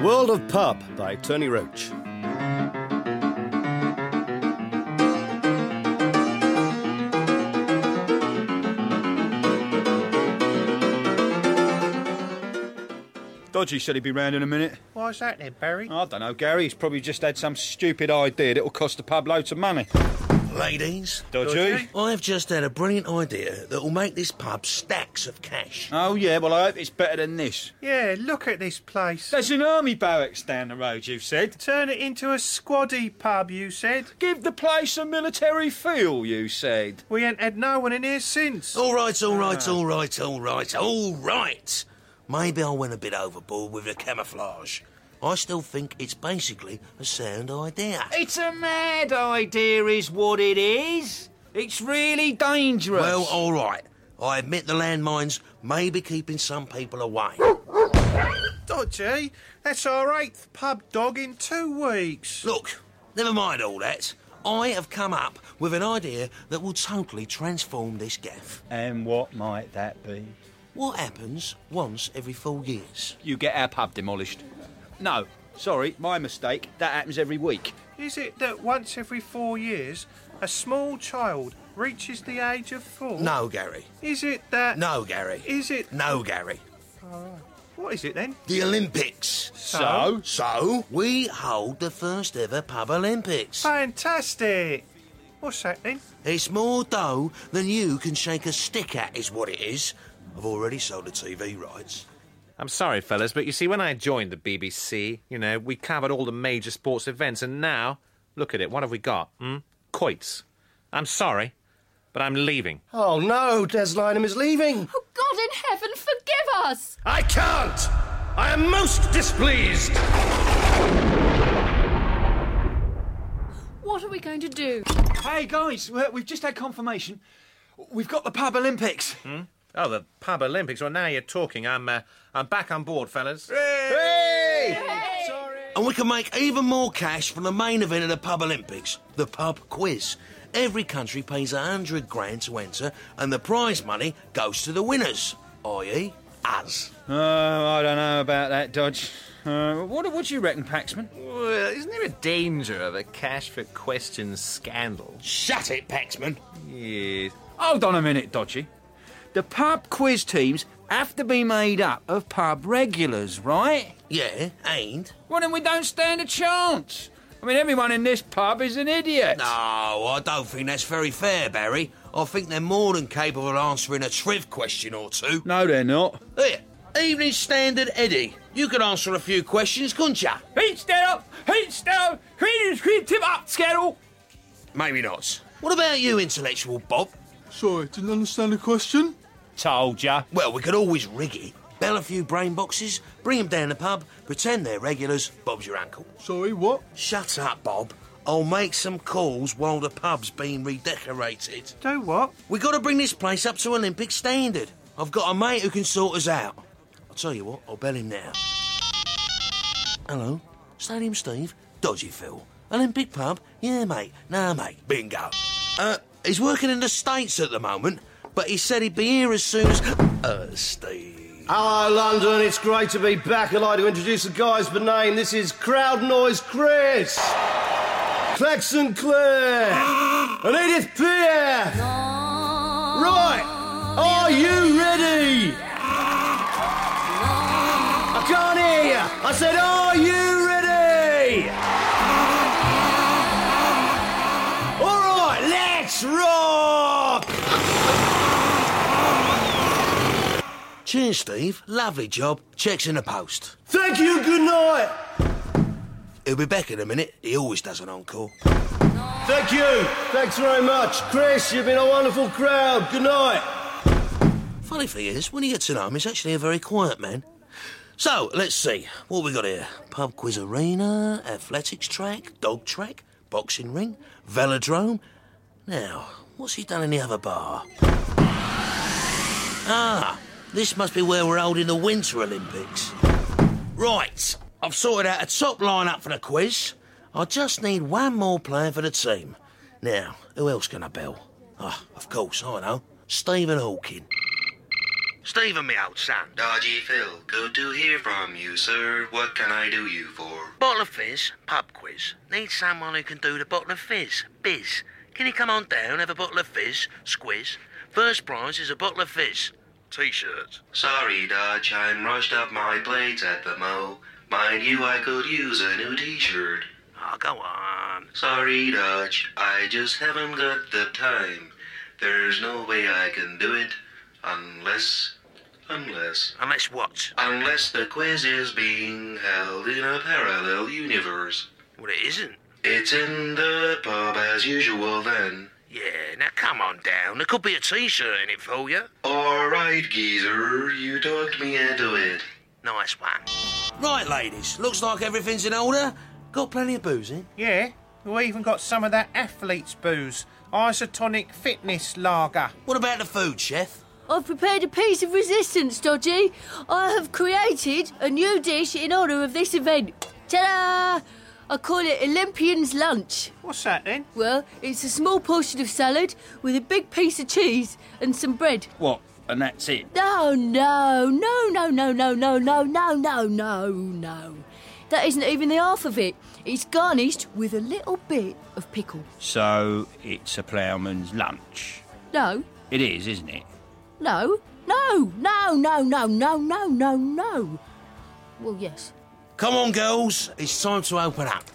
World of Pub by Tony Roach. Dodgy said he'd be round in a minute. Why's that then, Barry? I don't know, Gary. He's probably just had some stupid idea that'll cost the pub loads of money. Ladies, Dodgy? I've just had a brilliant idea that will make this pub stacks of cash. Oh, yeah, well, I hope it's better than this. Yeah, look at this place. There's an army barracks down the road, you said. Turn it into a squaddy pub, you said. Give the place a military feel, you said. We ain't had no one in here since. All right. Maybe I went a bit overboard with the camouflage. I still think it's basically a sound idea. It's a mad idea is what it is. It's really dangerous. Well, all right. I admit the landmines may be keeping some people away. Dodgy, that's our 8th pub dog in 2 weeks. Look, never mind all that. I have come up with an idea that will totally transform this gaff. And what might that be? What happens once every 4 years? You get our pub demolished. No, sorry, my mistake. That happens every week. Is it that once every 4 years, a small child reaches the age of 4? No, Gary. Is it that... No, Gary. Is it... No, Gary. What is it then? The Olympics. So, we hold the first ever Pub Olympics. Fantastic. What's that then? It's more dough than you can shake a stick at, is what it is. I've already sold the TV rights. I'm sorry, fellas, but you see, when I joined the BBC, we covered all the major sports events, and now, look at it, what have we got? Quoits. I'm sorry, but I'm leaving. Oh no, Des Lynam is leaving. Oh, God in heaven, forgive us! I can't! I am most displeased! What are we going to do? Hey, guys, we've just had confirmation. We've got the Pub Olympics. Oh, the Pub Olympics. Well, now you're talking. I'm back on board, fellas. Hey! Sorry. And we can make even more cash from the main event of the Pub Olympics, the pub quiz. Every country pays $100,000 to enter, and the prize money goes to the winners, i.e., us. Oh, I don't know about that, Dodge. What do you reckon, Paxman? Well, isn't there a danger of a cash for questions scandal? Shut it, Paxman. Yes. Hold on a minute, Dodgy. The pub quiz teams have to be made up of pub regulars, right? Yeah, and? Well, then we don't stand a chance. I mean, everyone in this pub is an idiot. No, I don't think that's very fair, Barry. I think they're more than capable of answering a triv question or two. No, they're not. Here, Evening Standard Eddie. You could answer a few questions, couldn't you? Heat down, tip up, Scarrow. Maybe not. What about you, intellectual Bob? Sorry, didn't understand the question. Told ya. Well, we could always rig it. Bell a few brain boxes, bring them down the pub, pretend they're regulars, Bob's your uncle. Sorry, what? Shut up, Bob. I'll make some calls while the pub's being redecorated. Do what? We got to bring this place up to Olympic standard. I've got a mate who can sort us out. I'll tell you what, I'll bell him now. Hello, Stadium Steve, Dodgy Phil. Olympic pub? Yeah, mate. Nah, mate. Bingo. He's working in the States at the moment, but he said he'd be here as soon as... Steve. Hello, London. It's great to be back. I'd like to introduce the guys by name. This is Crowd Noise Chris, Claxon Claire, and Edith Pierre. Right. Are you ready? I can't hear you. I said, are you ready? All right, let's rock. Cheers, Steve. Lovely job. Check's in the post. Thank you. Good night. He'll be back in a minute. He always does an encore. Thank you. Thanks very much. Chris, you've been a wonderful crowd. Good night. Funny thing is, when you get to know him, he's actually a very quiet man. So, let's see. What we got here? Pub quiz arena, athletics track, dog track, boxing ring, velodrome. Now, what's he done in the other bar? Ah, this must be where we're holding the Winter Olympics. Right, I've sorted out a top line-up for the quiz. I just need one more player for the team. Now, who else can I bell? Ah, of course, I know. Stephen Hawking. Stephen, me old son. Dodgy Phil, good to hear from you, sir. What can I do you for? Bottle of fizz, pub quiz. Need someone who can do the bottle of fizz. Biz. Can you come on down, have a bottle of fizz, squiz? First prize is a bottle of fizz. T-shirt. Sorry, Dodge, I'm rushed up my plates at the mo. Mind you, I could use a new t-shirt. Oh, go on. Sorry, Dodge, I just haven't got the time. There's no way I can do it unless Unless what? Unless the quiz is being held in a parallel universe. Well, it isn't. It's in the pub as usual then. Yeah, now come on down. There could be a t-shirt in it for you. All right, geezer, you talked me into it. Nice one. Right, ladies. Looks like everything's in order. Got plenty of booze in? Yeah, we even got some of that athlete's booze. Isotonic fitness lager. What about the food, chef? I've prepared a piece of resistance, Dodgy. I have created a new dish in honour of this event. Ta-da! I call it Olympian's Lunch. What's that then? Well, it's a small portion of salad with a big piece of cheese and some bread. What? And that's it? No. That isn't even the half of it. It's garnished with a little bit of pickle. So it's a ploughman's lunch? No. It is, isn't it? No. Well, yes. Come on, girls. It's time to open up.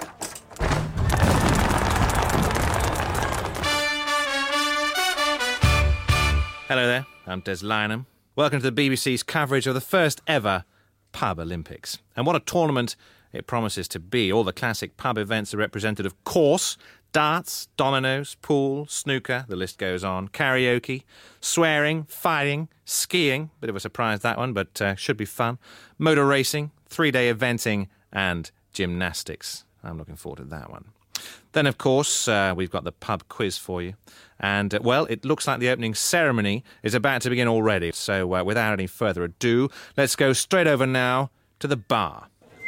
Hello there, I'm Des Lynham. Welcome to the BBC's coverage of the first ever Pub Olympics. And what a tournament it promises to be. All the classic pub events are represented, of course. Darts, dominoes, pool, snooker, the list goes on. Karaoke, swearing, fighting, skiing. Bit of a surprise, that one, but should be fun. Motor racing, 3-day eventing, and gymnastics. I'm looking forward to that one. Then, of course, we've got the pub quiz for you. And, well, it looks like the opening ceremony is about to begin already. So, without any further ado, let's go straight over now to the bar.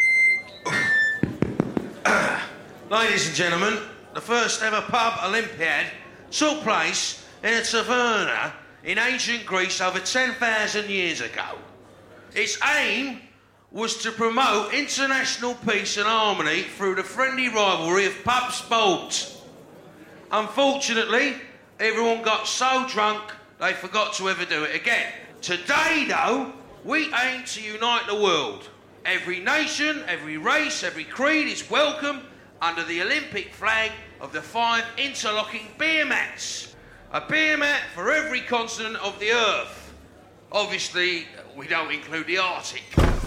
Ladies and gentlemen, the first ever pub Olympiad took place in a taverna in ancient Greece over 10,000 years ago. Its aim was to promote international peace and harmony through the friendly rivalry of pub sport. Unfortunately, everyone got so drunk they forgot to ever do it again. Today, though, we aim to unite the world. Every nation, every race, every creed is welcome under the Olympic flag of the 5 interlocking beer mats. A beer mat for every continent of the earth. Obviously, we don't include the Arctic.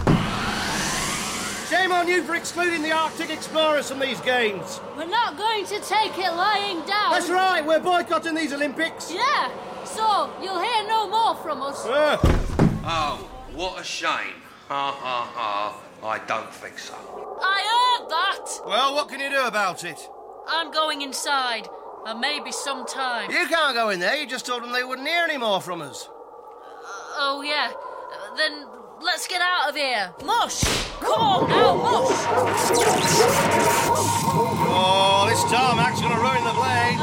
Shame on you for excluding the Arctic explorers from these games. We're not going to take it lying down. That's right, we're boycotting these Olympics. Yeah, so you'll hear no more from us. Oh, what a shame. Ha ha ha. I don't think so. I heard that. Well, what can you do about it? I'm going inside, and maybe sometime. You can't go in there, you just told them they wouldn't hear any more from us. Oh, yeah. Then let's get out of here. Mush! Come on now, mush! Oh, this tarmac's gonna ruin the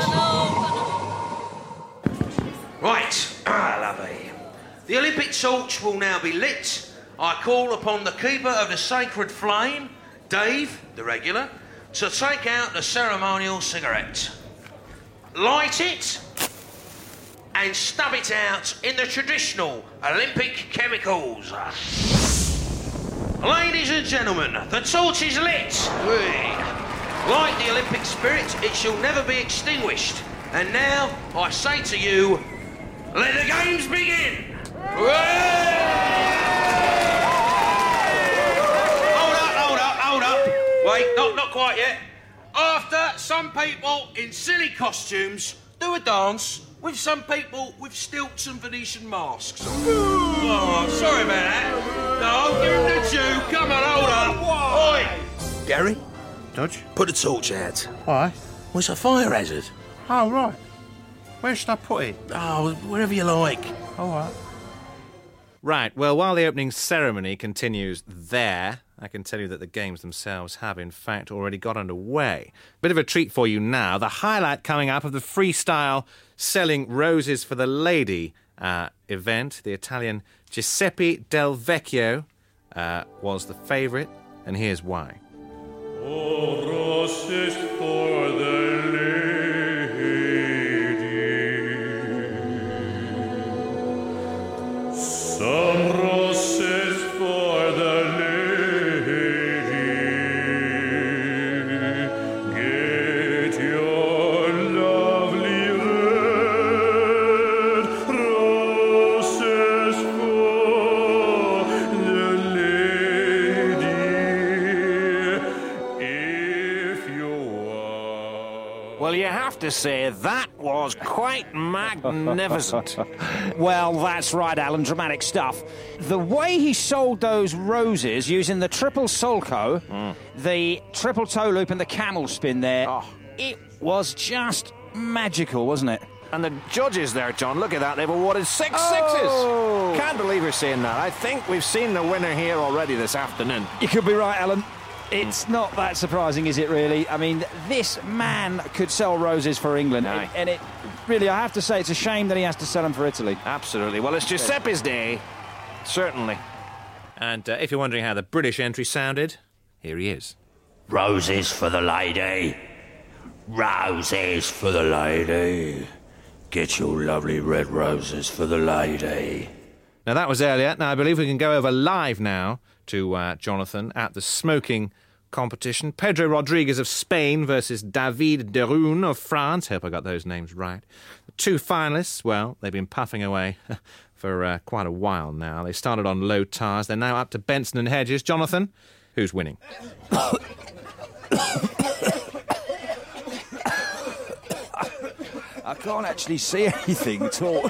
blades. Right, lovely. The Olympic torch will now be lit. I call upon the keeper of the sacred flame, Dave, the regular, to take out the ceremonial cigarette. Light it and stub it out in the traditional Olympic chemicals. Ladies and gentlemen, the torch is lit. Like the Olympic spirit, it shall never be extinguished. And now I say to you, let the games begin. Hold up. Wait, not quite yet. After, some people in silly costumes do a dance with some people with stilts and Venetian masks. Oh, sorry about that. No, give him the due. Come on, hold up. Oi! Gary? Dodge? Put the torch out. Why? Well, it's a fire hazard. Oh, right. Where should I put it? Oh, wherever you like. All right. Right, well, while the opening ceremony continues there, I can tell you that the games themselves have, in fact, already got underway. Bit of a treat for you now. The highlight coming up of the freestyle Selling Roses for the Lady event. The Italian Giuseppe Del Vecchio was the favourite, and here's why. Oh, roses for the lady, some roses for the lady, get your lovely red roses for the lady, if you want. Well, you have to say that was quite magnificent. Well, that's right, Alan. Dramatic stuff. The way he sold those roses using the triple sulco, the triple toe loop and the camel spin there, it was just magical, wasn't it? And the judges there, John, look at that. They've awarded 6 Oh! sixes. Can't believe we're seeing that. I think we've seen the winner here already this afternoon. You could be right, Alan. It's not that surprising, is it, really? I mean, this man could sell roses for England. Aye. And it really, I have to say, it's a shame that he has to sell them for Italy. Absolutely. Well, it's Giuseppe's day. Certainly. And if you're wondering how the British entry sounded, here he is. Roses for the lady. Roses for the lady. Get your lovely red roses for the lady. Now, that was earlier. Now, I believe we can go over live now to Jonathan at the smoking competition. Pedro Rodriguez of Spain versus David Derun of France. Hope I got those names right. The two finalists, well, they've been puffing away for quite a while now. They started on low tars. They're now up to Benson and Hedges. Jonathan, who's winning? I can't actually see anything at all.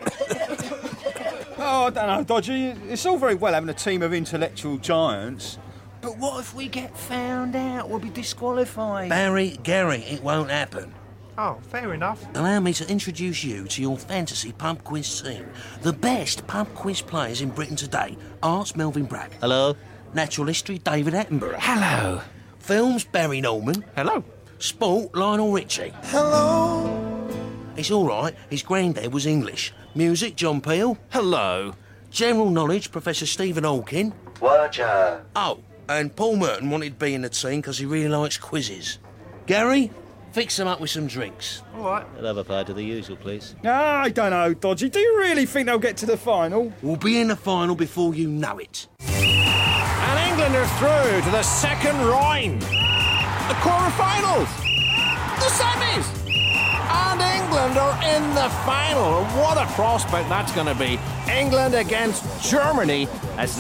Oh, I don't know, Dodgy. It's all very well having a team of intellectual giants, But what if we get found out? We'll be disqualified. Gary, it won't happen. Oh, fair enough. Allow me to introduce you to your fantasy pub quiz team. The best pub quiz players in Britain today. Arts, Melvin Bragg. Hello. Natural history, David Attenborough. Hello. Films, Barry Norman. Hello. Sport, Lionel Richie. Hello. It's all right. His granddad was English. Music, John Peel. Hello. General knowledge, Professor Stephen Hawking. Watch out. Oh, and Paul Merton wanted to be in the team because he really likes quizzes. Gary, fix them up with some drinks. All right. I'll have a pie to the usual, please. I don't know, Dodgy. Do you really think they'll get to the final? We'll be in the final before you know it. And England are through to the second round. The quarter-finals. The semis. And England are in the final. And what a prospect that's going to be. England against Germany as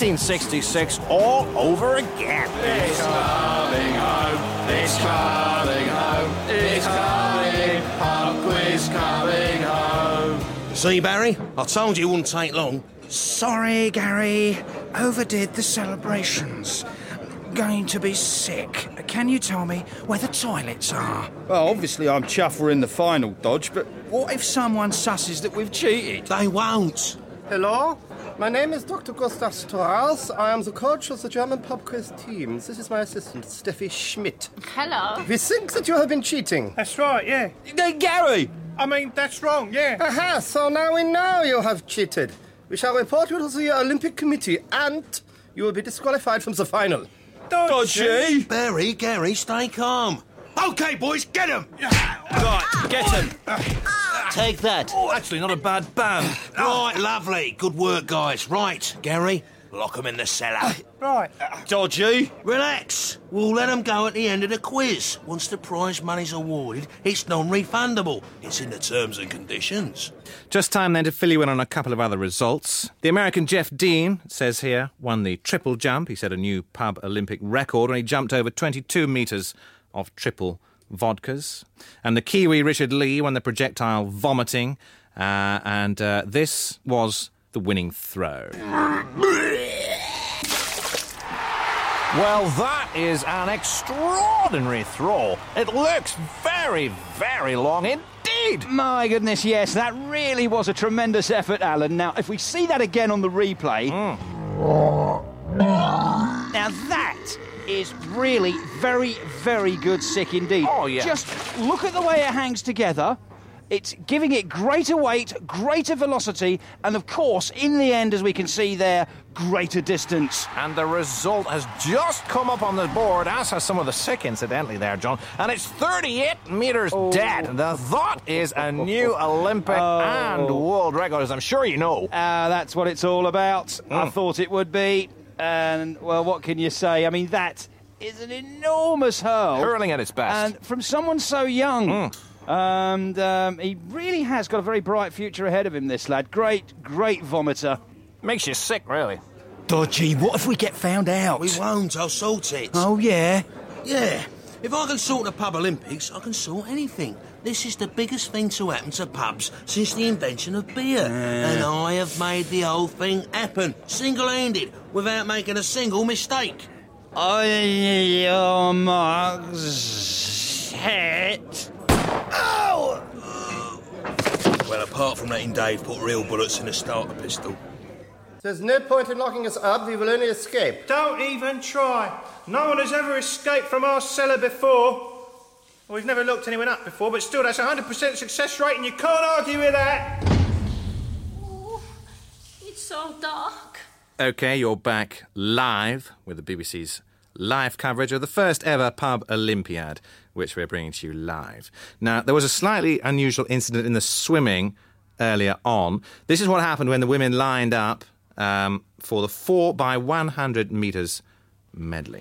1966 all over again. It's coming home. It's coming home. It's coming. Pub quiz coming home. See, Barry? I told you it wouldn't take long. Sorry, Gary. Overdid the celebrations. Going to be sick. Can you tell me where the toilets are? Well, obviously I'm chuffed we're in the final, Dodge, but what if someone susses that we've cheated? They won't. Hello, my name is Dr. Gustav Strauss. I am the coach of the German pub quiz team. This is my assistant, Steffi Schmidt. Hello. We think that you have been cheating. That's right, yeah. Gary! I mean, that's wrong, yeah. Aha, so now we know you have cheated. We shall report you to the Olympic Committee and you will be disqualified from the final. Dodgy! Barry, Gary, stay calm. OK, boys, get him! Right, get him. Take that. Actually, not a bad band. Right, lovely. Good work, guys. Right, Gary, lock 'em in the cellar. Right. Dodgy! Relax. We'll let 'em go at the end of the quiz. Once the prize money's awarded, it's non-refundable. It's in the terms and conditions. Just time then to fill you in on a couple of other results. The American Jeff Dean, it says here, won the triple jump. He set a new pub Olympic record when he jumped over 22 metres of triple vodkas. And the Kiwi Richard Lee won the projectile vomiting. And this was the winning throw. Well, that is an extraordinary throw. It looks very, very long indeed. My goodness, yes, that really was a tremendous effort, Alan. Now, if we see that again on the replay... Now, that is really very, very good sick indeed. Oh, yeah. Just look at the way it hangs together. It's giving it greater weight, greater velocity, and of course, in the end, as we can see there, greater distance. And the result has just come up on the board, as has some of the sick, incidentally, there, John. And it's 38 metres dead. That is a new Olympic and world record, as I'm sure you know. That's what it's all about. I thought it would be. And, well, what can you say? I mean, that is an enormous hurl. Hurling at its best. And from someone so young. And he really has got a very bright future ahead of him, this lad. Great vomiter. Makes you sick, really. Dodgy, what if we get found out? We won't, I'll sort it. Oh, yeah? Yeah. If I can sort the Pub Olympics, I can sort anything. This is the biggest thing to happen to pubs since the invention of beer. And I have made the whole thing happen, single-handed, without making a single mistake. Your marks hit. Ow! Well, apart from letting Dave put real bullets in a starter pistol. There's no point in locking us up, we will only escape. Don't even try. No one has ever escaped from our cellar before. Well, we've never looked anyone up before, but still, that's a 100% success rate, and you can't argue with that. Oh, it's so dark. OK, you're back live with the BBC's live coverage of the first ever Pub Olympiad, which we're bringing to you live. Now, there was a slightly unusual incident in the swimming earlier on. This is what happened when the women lined up for the 4x100 metres medley.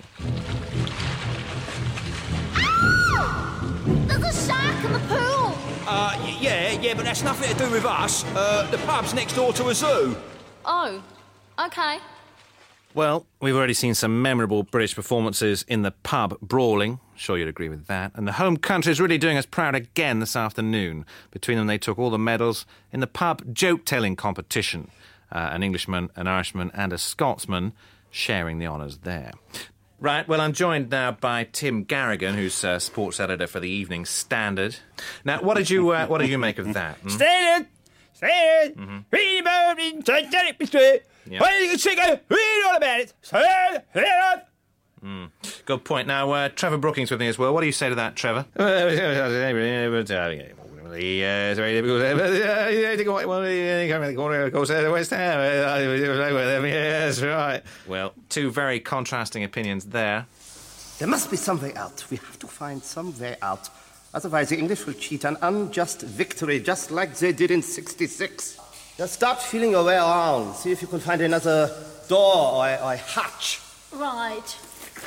There's a shark in the pool. Yeah, but that's nothing to do with us. The pub's next door to a zoo. Oh, OK. Well, we've already seen some memorable British performances in the pub brawling. Sure you'd agree with that. And the home country is really doing us proud again this afternoon. Between them, they took all the medals in the pub joke-telling competition. An Englishman, an Irishman and a Scotsman sharing the honours there. Right, well, I'm joined now by Tim Garrigan, who's sports editor for the Evening Standard. Now, what did you make of that? Standard! Read about it, Titanic mystery. Well, you can sing it, read all about it. Good point. Now, Trevor Brookings with me as well. What do you say to that, Trevor? It's very difficult. West Ham. Yes, right. Well, two very contrasting opinions there. There must be some way out. We have to find some way out. Otherwise, the English will cheat an unjust victory, just like they did in '66. Just start feeling your way around. See if you can find another door or a hatch. Right.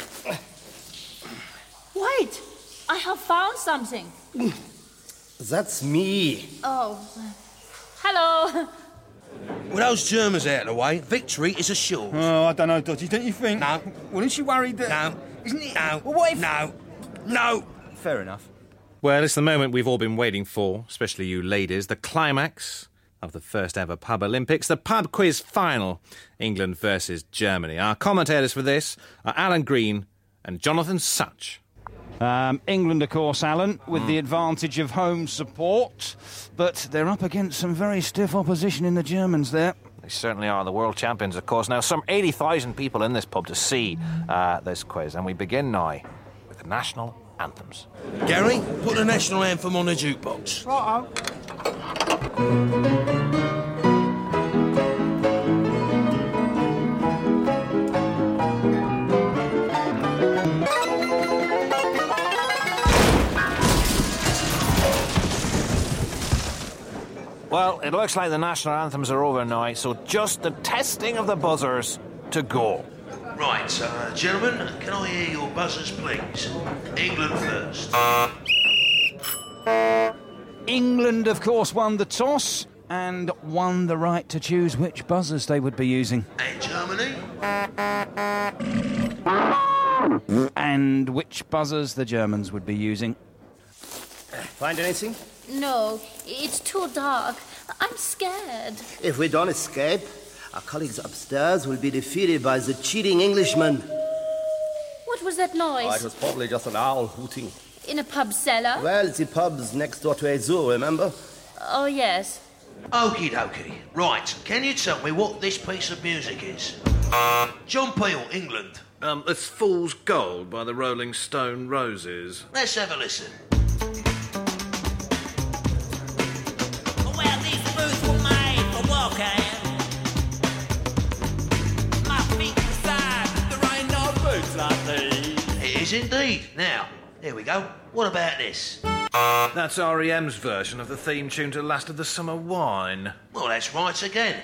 Wait, I have found something. That's me. Oh. Hello. With those Germans out of the way, victory is assured. Oh, I don't know, Dodgy, don't you think? No. Well, isn't she worried that... No. Isn't it... No. Well, what if... No. Fair enough. Well, it's the moment we've all been waiting for, especially you ladies, the climax of the first ever Pub Olympics, the pub quiz final, England versus Germany. Our commentators for this are Alan Green and Jonathan Such. England, of course, Alan, with the advantage of home support, but they're up against some very stiff opposition in the Germans there. They certainly are the world champions, of course. Now, some 80,000 people in this pub to see this quiz, and we begin now with the national anthems. Gary, put the national anthem on the jukebox. Righto. Well, it looks like the national anthems are over now, so just the testing of the buzzers to go. Right, gentlemen, can I hear your buzzers, please? England first. England, of course, won the toss and won the right to choose which buzzers they would be using. And Germany? And which buzzers the Germans would be using. Find anything? No, it's too dark. I'm scared. If we don't escape, our colleagues upstairs will be defeated by the cheating Englishmen. What was that noise? Oh, it was probably just an owl hooting. In a pub cellar? Well, the pub's next door to a zoo, remember? Oh, yes. Okie dokie. Right, can you tell me what this piece of music is? John Peel, England. It's Fool's Gold by the Rolling Stone Roses. Let's have a listen. is indeed. Now, here we go. What about this? That's R.E.M's version of the theme tune to Last of the Summer Wine. Well, that's right again.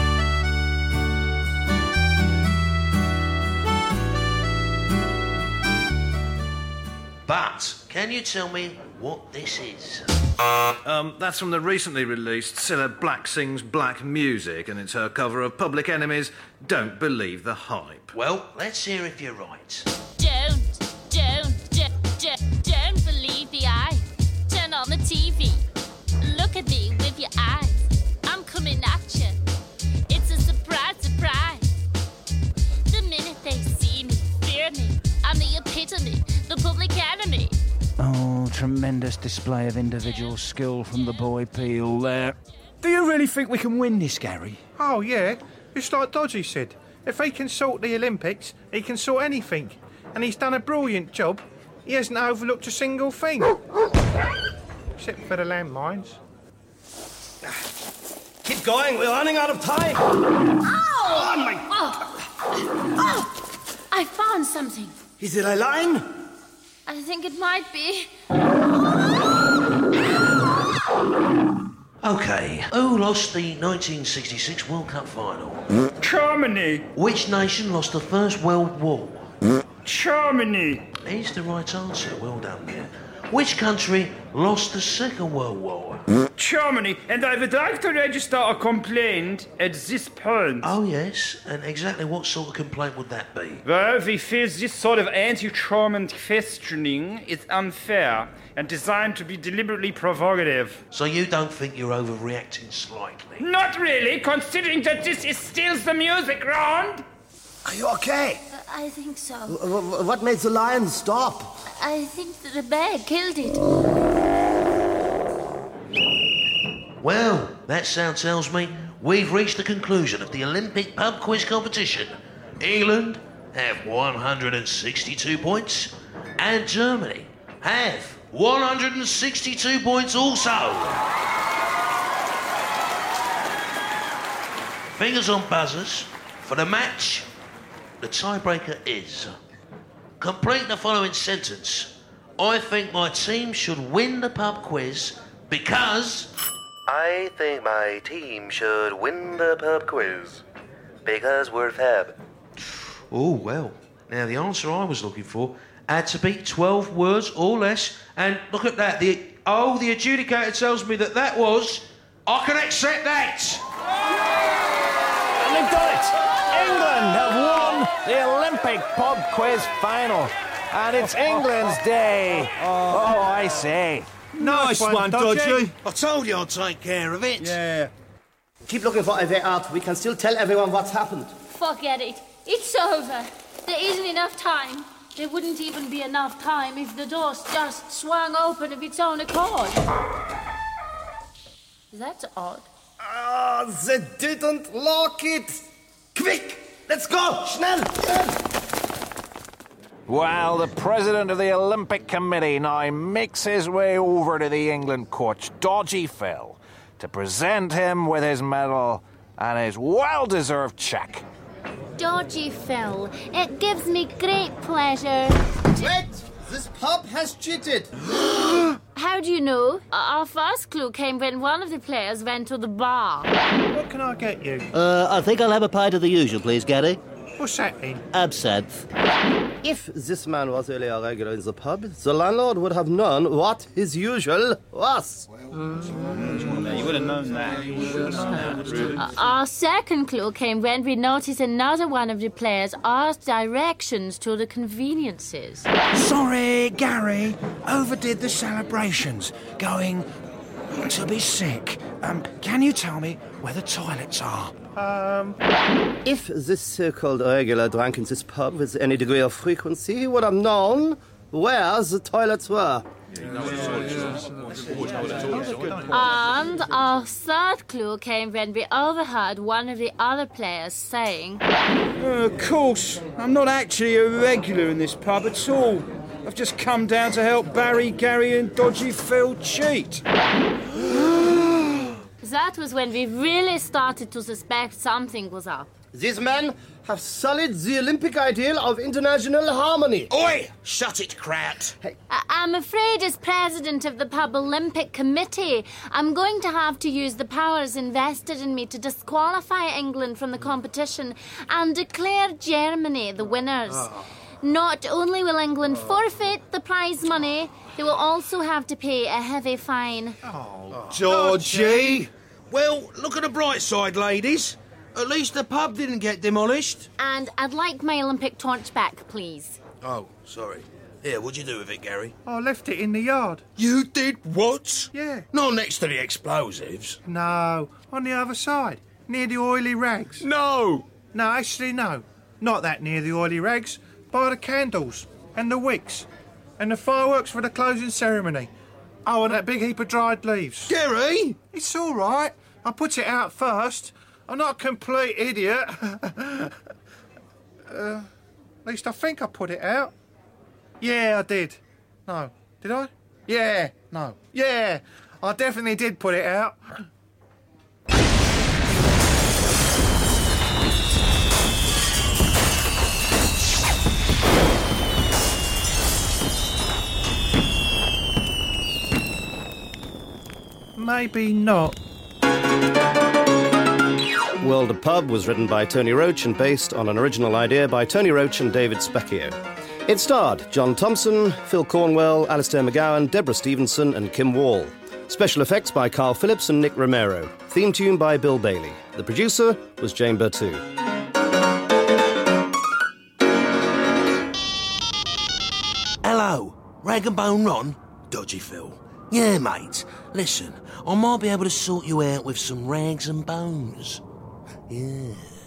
But can you tell me what this is? That's from the recently released Cilla Black Sings Black Music, and it's her cover of Public Enemy's Don't Believe the Hype. Well, let's hear if you're right. Don't believe the eye. Turn on the TV. Look at me with your eyes. I'm coming at you. It's a surprise. The minute they see me, fear me. I'm the epitome, the public enemy. Oh, tremendous display of individual skill from the boy Peel there. Do you really think we can win this, Gary? Oh, yeah. Just like Dodgy said. If he can sort the Olympics, he can sort anything. And he's done a brilliant job. He hasn't overlooked a single thing. Except for the landmines. Keep going, we're running out of time. I found something. Is it a line? I think it might be. OK, who lost the 1966 World Cup final? Germany. Which nation lost the First World War? Germany. Is the right answer. Well done there. Which country lost the Second World War? Germany, and I would like to register a complaint at this point. Oh, yes, and exactly what sort of complaint would that be? Well, we feel this sort of anti-German questioning is unfair and designed to be deliberately provocative. So you don't think you're overreacting slightly? Not really, considering that this is still the music round. Are you okay? I think so. What made the lion stop? I think that the bear killed it. Well, that sound tells me we've reached the conclusion of the Olympic pub quiz competition. England have 162 points, and Germany have 162 points also. Fingers on buzzers. For the match, the tiebreaker is... Complete the following sentence. I think my team should win the pub quiz because... I think my team should win the pub quiz because we're fab. Oh, well. Now, the answer I was looking for had to be 12 words or less. And look at that. The adjudicator tells me that was... I can accept that. And they've done it. England have won the Olympic pub quiz final. And it's England's day. Oh, I say. Nice one, Dodgy. I told you I'd take care of it. Yeah. Keep looking for a way out. We can still tell everyone what's happened. Forget it. It's over. There isn't enough time. There wouldn't even be enough time if the doors just swung open of its own accord. That's odd. They didn't lock it. Quick, let's go. Schnell. Well, the president of the Olympic Committee now makes his way over to the England coach, Dodgy Phil, to present him with his medal and his well-deserved cheque. Dodgy Phil, it gives me great pleasure. Wait, this pub has cheated. How do you know? Our first clue came when one of the players went to the bar. What can I get you? I think I'll have a pint of the usual, please, Gary. What's that then? Absinthe. If this man was really a regular in the pub, the landlord would have known what his usual was. You would have known that. Our second clue came when we noticed another one of the players asked directions to the conveniences. Sorry, Gary. Overdid the celebrations. Going to be sick. Can you tell me where the toilets are? If this so-called regular drank in this pub with any degree of frequency, he would have known where the toilets were. And our third clue came when we overheard one of the other players saying... Of course, I'm not actually a regular in this pub at all. I've just come down to help Barry, Gary and Dodgy Phil cheat. That was when we really started to suspect something was up. These men have sullied the Olympic ideal of international harmony. Oi! Shut it, Kraut. I'm afraid, as president of the Pub Olympic Committee, I'm going to have to use the powers invested in me to disqualify England from the competition and declare Germany the winners. Not only will England forfeit the prize money, they will also have to pay a heavy fine. Dodgy! Well, look at the bright side, ladies. At least the pub didn't get demolished. And I'd like my Olympic torch back, please. Oh, sorry. Here, what'd you do with it, Gary? I left it in the yard. You did what? Yeah. Not next to the explosives. No, on the other side, near the oily rags. No! No, actually, no. Not that near the oily rags. By the candles and the wicks and the fireworks for the closing ceremony. Oh, and that big heap of dried leaves. Gary! It's all right. I put it out first. I'm not a complete idiot. At least I think I put it out. Yeah, I did. No. Did I? Yeah. No. Yeah. I definitely did put it out. Maybe not. World of Pub was written by Tony Roach and based on an original idea by Tony Roach and David Specchio. It starred John Thompson, Phil Cornwell, Alistair McGowan, Deborah Stevenson and Kim Wall. Special effects by Carl Phillips and Nick Romero. Theme tune by Bill Bailey. The producer was Jane Bertou. Hello, Rag and Bone Ron? Dodgy Phil. Yeah, mate. Listen, I might be able to sort you out with some rags and bones. Yeah.